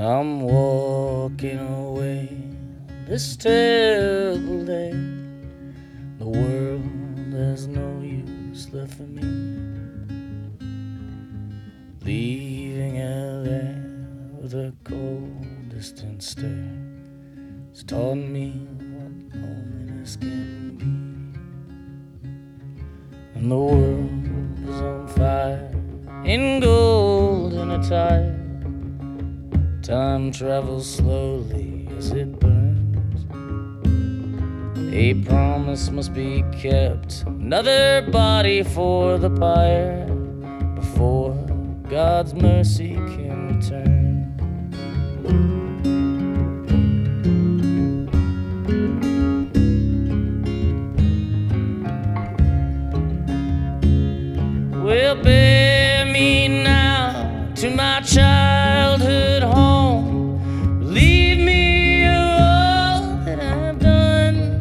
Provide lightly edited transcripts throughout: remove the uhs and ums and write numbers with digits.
I'm walking away this terrible day. The world has no use left for me. Leaving LA with a cold, distant stare has taught me what loneliness can be. And the world is on fire in golden attire. Time travels slowly as it burns. A promise must be kept, another body for the pyre, before God's mercy can return. Well, bear me now to my childhood home. Leave me all that I've done.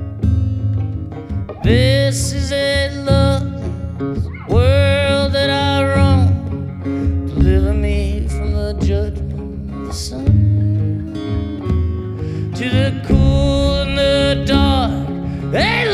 This is a loveless world that I roam. Deliver me from the judgment of the sun, to the cool and the dark. Hey,